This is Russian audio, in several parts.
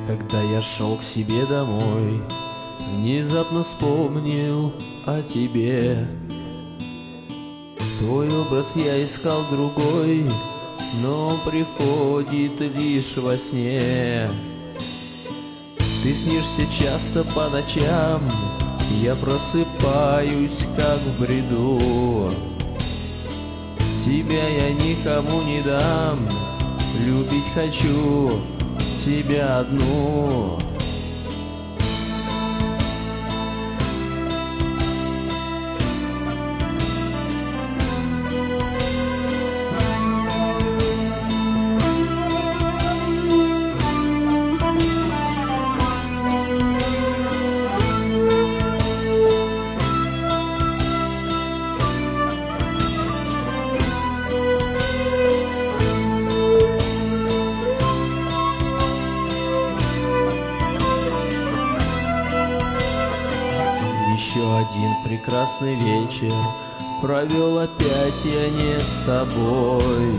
Когда я шел к себе домой, внезапно вспомнил о тебе. Твой образ я искал другой, но он приходит лишь во сне. Ты снишься часто по ночам, я просыпаюсь как в бреду. Тебя я никому не дам, любить хочу тебя одну. Еще один прекрасный вечер провел опять я не с тобой.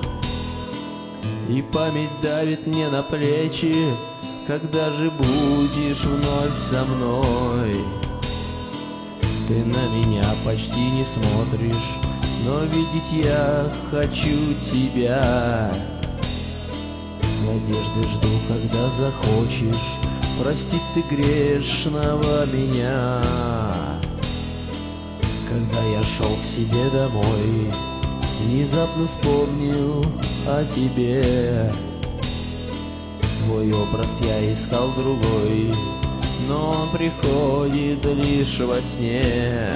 И память давит мне на плечи, когда же будешь вновь со мной? Ты на меня почти не смотришь, но видеть я хочу тебя. С надеждой жду, когда захочешь простить ты грешного меня. Когда я шел к себе домой, внезапно вспомнил о тебе. Твой образ я искал другой, но он приходит лишь во сне.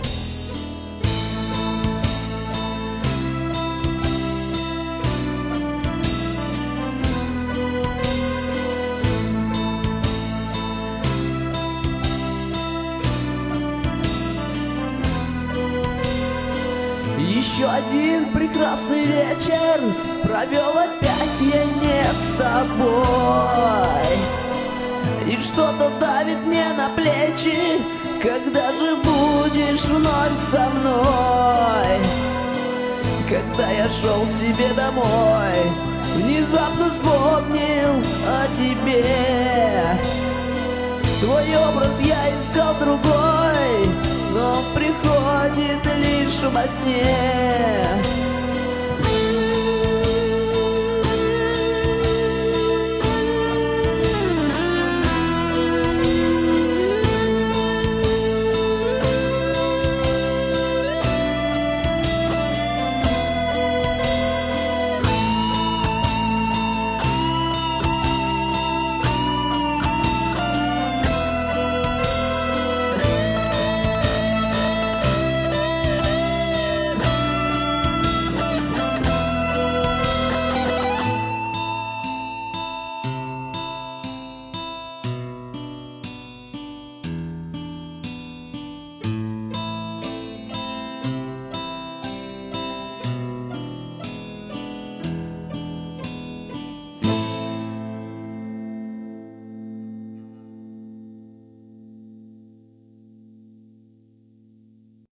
Еще один прекрасный вечер провел опять я не с тобой. И что-то давит мне на плечи, когда же будешь вновь со мной? Когда я шел к себе домой, внезапно вспомнил о тебе. Твой образ я искал другой, но он приходит лишь во сне.